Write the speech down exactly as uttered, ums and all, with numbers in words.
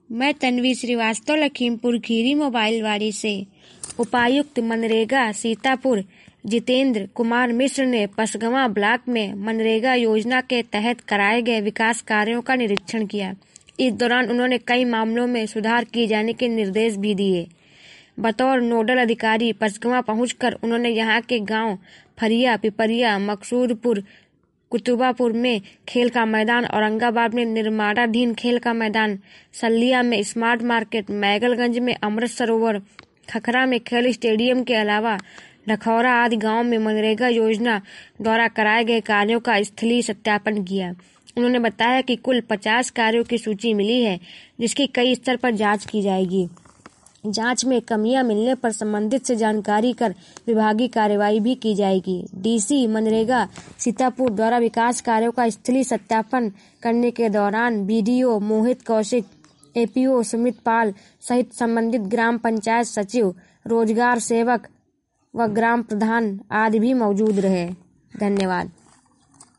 मैं तन्वी श्रीवास्तव, लखीमपुर खीरी मोबाइलवाड़ी से। उपायुक्त मनरेगा सीतापुर जितेंद्र कुमार मिश्र ने पसगवां ब्लॉक में मनरेगा योजना के तहत कराए गए विकास कार्यों का निरीक्षण किया। इस दौरान उन्होंने कई मामलों में सुधार किए जाने के निर्देश भी दिए। बतौर नोडल अधिकारी पसगवां पहुंचकर उन्होंने यहां के गांव फरिया, पिपरिया, मकसूदपुर, कुतुबापुर में खेल का मैदान, औरंगाबाद में निर्माणाधीन खेल का मैदान, सल्लिया में स्मार्ट मार्केट, मैगलगंज में अमृत सरोवर, खखरा में खेल स्टेडियम के अलावा लखौरा आदि गांव में मनरेगा योजना द्वारा कराए गए कार्यों का स्थलीय सत्यापन किया। उन्होंने बताया कि कुल पचास कार्यों की सूची मिली है, जिसकी कई स्तर पर जांच की जाएगी। जांच में कमियां मिलने पर संबंधित से जानकारी कर विभागीय कार्यवाही भी की जाएगी। डीसी मनरेगा सीतापुर द्वारा विकास कार्यों का स्थलीय सत्यापन करने के दौरान बीडीओ मोहित कौशिक, एपीओ सुमित पाल सहित संबंधित ग्राम पंचायत सचिव, रोजगार सेवक व ग्राम प्रधान आदि भी मौजूद रहे। धन्यवाद।